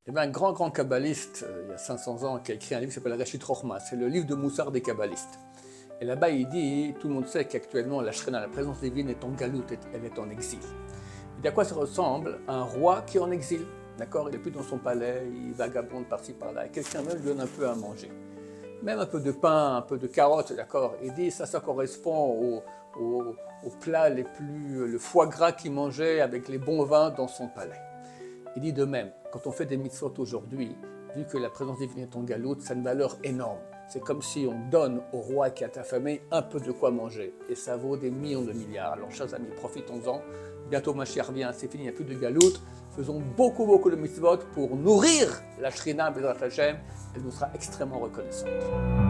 Il y avait un grand kabbaliste, il y a 500 ans, qui a écrit un livre qui s'appelle Reshit Chochma. C'est le livre de Moussard des kabbalistes. Et là-bas, il dit, tout le monde sait qu'actuellement, la Shrina, la présence divine, est en galoute, elle est en exil. Il dit à quoi ça ressemble à un roi qui est en exil. D'accord? Il n'est plus dans son palais, il vagabonde par-ci par-là. Et quelqu'un même lui donne un peu à manger. Même un peu de pain, un peu de carottes, d'accord? Il dit, ça correspond aux plats les plus... le foie gras qu'il mangeait avec les bons vins dans son palais. Il dit de même, quand on fait des mitzvot aujourd'hui, vu que la présence divine est en galoute, ça a une valeur énorme. C'est comme si on donne au roi qui est affamé un peu de quoi manger. Et ça vaut des millions de milliards. Alors, chers amis, profitons-en. Bientôt, Mashiach revient, c'est fini, il n'y a plus de galoute. Faisons beaucoup de mitzvot pour nourrir la Shrina, Bezrat Hashem. Elle nous sera extrêmement reconnaissante.